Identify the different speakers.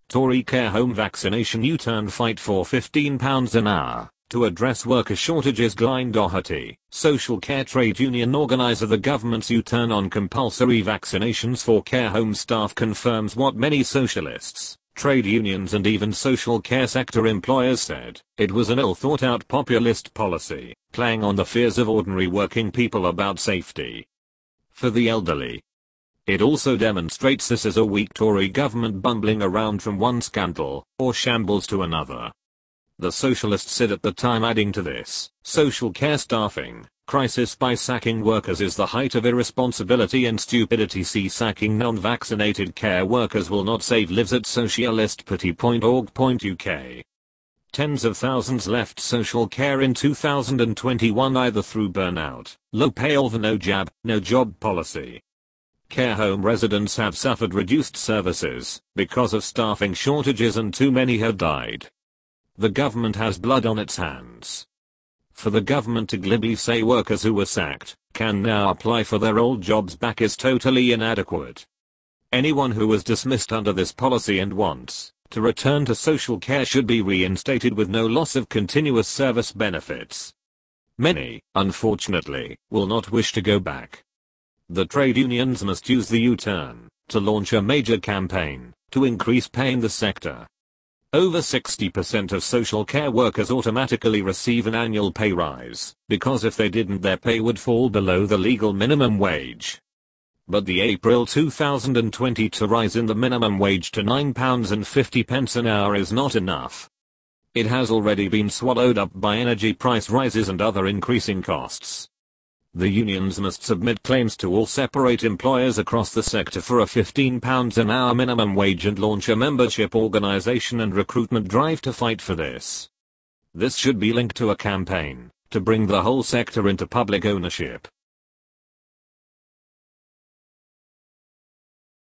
Speaker 1: Tory care home vaccination U-turn fight for £15 an hour. To address worker shortages. Glyne Doherty, social care trade union organiser. The government's U-turn on compulsory vaccinations for care home staff confirms what many socialists, trade unions and even social care sector employers said. It was an ill-thought-out populist policy, playing on the fears of ordinary working people about safety for the elderly. It also demonstrates this as a weak Tory government bumbling around from one scandal or shambles to another. The socialists said at the time, adding to this, social care staffing crisis by sacking workers is the height of irresponsibility and stupidity. See sacking non-vaccinated care workers will not save lives at socialistparty.org.uk. Tens of thousands left social care in 2021 either through burnout, low pay or the no jab, no job policy. Care home residents have suffered reduced services because of staffing shortages and too many have died. The government has blood on its hands. For the government to glibly say workers who were sacked can now apply for their old jobs back is totally inadequate. Anyone who was dismissed under this policy and wants to return to social care should be reinstated with no loss of continuous service benefits. Many, unfortunately, will not wish to go back. The trade unions must use the U-turn to launch a major campaign to increase pay in the sector. Over 60% of social care workers automatically receive an annual pay rise, because if they didn't their pay would fall below the legal minimum wage. But the April 2022 rise in the minimum wage to £9.50 an hour is not enough. It has already been swallowed up by energy price rises and other increasing costs. The unions must submit claims to all separate employers across the sector for a £15 an hour minimum wage and launch a membership organisation and recruitment drive to fight for this. This should be linked to a campaign to bring the whole sector into public ownership.